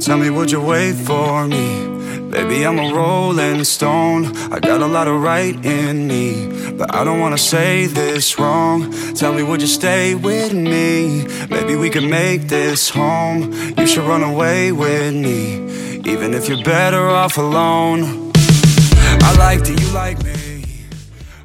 Tell me, would you wait for me? Baby, I'm a rolling stone. I got a lot of right in me, but I don't wanna say this wrong. Tell me, would you stay with me? Maybe we can make this home. You should run away with me, even if you're better off alone. I like that you like me.